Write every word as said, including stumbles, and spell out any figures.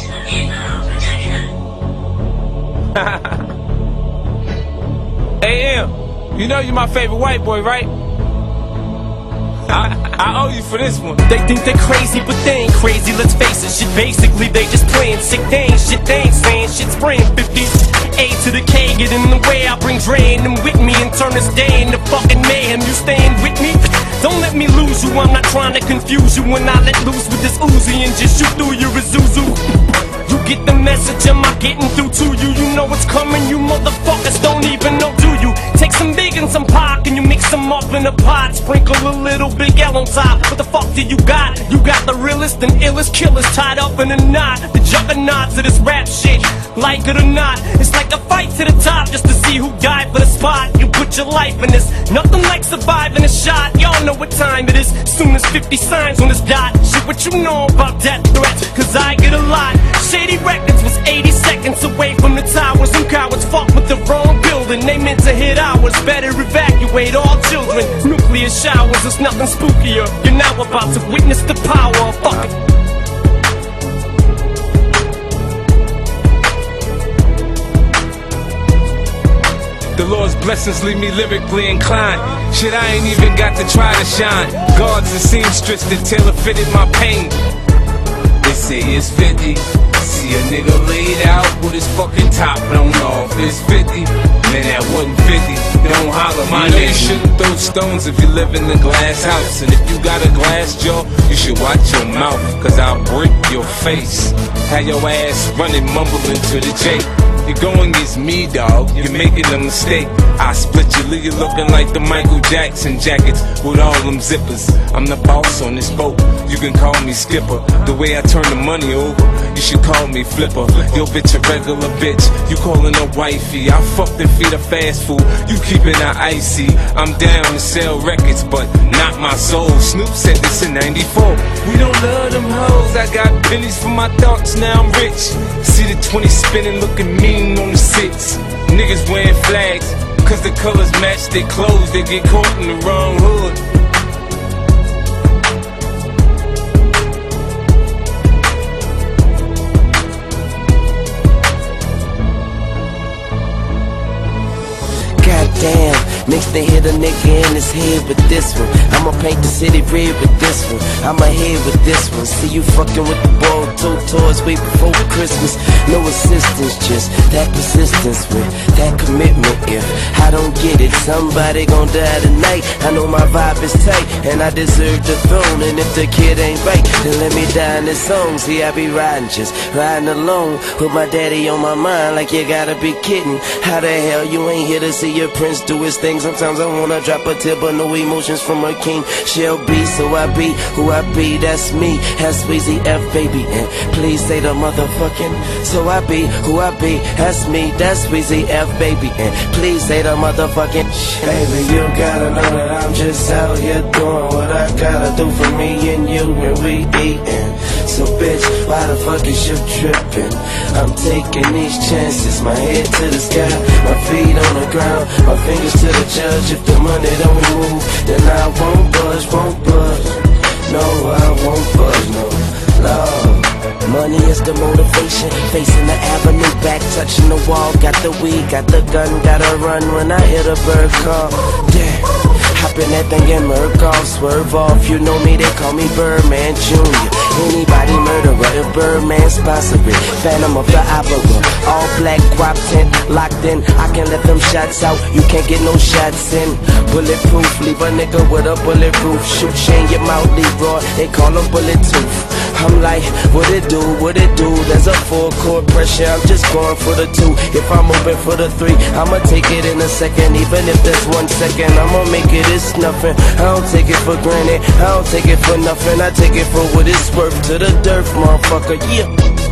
A M, you know you're my favorite white boy, right? I, I owe you for this one. They think they're crazy, but they ain't crazy, let's face it. Shit, basically, they just playing sick. They ain't shit, they ain't saying shit. Spraying fifties, A to the K, get in the way. I bring Dre and them with me and turn this day into fucking mayhem. You staying with me? Don't let me lose you, I'm not trying to confuse you. When I let loose with this Uzi and just shoot through your Isuzu. You get the message, am I getting through to you? You know what's coming, you motherfuckers don't even know, do you? Take some big and some pop and you mix them up in a pot. Sprinkle a little Big L on top. What the fuck do you got? You got the realest and illest killers tied up in a knot. The juggernauts of this rap shit, like it or not. It's like a fight to the top just to see who died for the spot. You put your life in this, nothing like surviving a shot. Y'all know what time it is, soon as fifty signs on this dot. Shit, what you know about death threats? Cause I get a lot. Shady Records was eighty seconds away from the towers. Them cowards fuck with the wrong building. They meant to hit ours. Better evacuate all children. Nuclear showers, there's nothing spookier. You're now about to witness the power of fucking. The Lord's blessings leave me lyrically inclined. Shit, I ain't even got to try to shine. Guards and seamstress that tailor fitted my pain. They say it's fifty. See a nigga laid out with his fucking top blown off. It's fifty. Man, that wasn't fifty. Don't holler my name. You shouldn't throw stones if you live in a glass house. And if you got a glass jaw, you should watch your mouth. Cause I'll break your face. Have your ass running mumbling to the J. You're going against me, dawg, you're making a mistake. I split you, leave you looking like the Michael Jackson jackets with all them zippers. I'm the boss on this boat, you can call me skipper. The way I turn the money over, you should call me flipper. Yo bitch a regular bitch, you calling her wifey. I fucked and feed her fast food, you keeping her icy. I'm down to sell records, but not my soul. Snoop said this in ninety-four. We don't love them hoes, I got pennies for my thoughts, now I'm rich. See the twenty spinning, looking mean on the six. Niggas wearing flags, cause the colors match their clothes. They get caught in the wrong hood. Goddamn, next they hit a nigga in his head with this one. I'ma paint the city red with this one. I'ma head with this one. See you fucking with the ball, two toys way before Christmas. No assistance, just that persistence with that commitment. If I don't get it, somebody gon' die tonight. I know my vibe is tight, and I deserve the throne. And if the kid ain't right, then let me die in this song. See, I be riding, just riding alone, with my daddy on my mind, like you gotta be kidding. How the hell you ain't here to see your prince do his thing? Sometimes I wanna drop a tear, but no emotions from a king. Shall be, so I be who I be, that's me. That's Weezy F, baby, and please say the motherfucking. So I be who I be, that's me, that's Weezy F, baby, and please say the motherfucking. Baby, you gotta know that I'm just out here doing what I gotta do for me and you when we eatin'. So bitch, why the fuck is you trippin'? I'm taking these chances, my head to the sky, my feet on the ground, my fingers to the judge. If the money don't move, then I won't budge, won't budge. No, I won't budge, no, no. Money is the motivation, facing the avenue, back touching the wall. Got the weed, got the gun, gotta run when I hit a bird call. Yeah. Hop in that thing and murk off, swerve off. You know me, they call me Birdman Junior Anybody murderer, if Birdman sponsor it. Phantom of the Opera, all black guap tent, locked in. I can let them shots out, you can't get no shots in. Bulletproof, leave a nigga with a bulletproof. Shoot you in your mouth, leave raw, they call them bullet tooth. I'm like, what it do, what it do? There's a full court pressure, I'm just going for the two. If I'm open for the three, I'ma take it in a second. Even if there's one second, I'ma make it, it's nothing. I don't take it for granted, I don't take it for nothing. I take it for what it's worth to the dirt, motherfucker, yeah.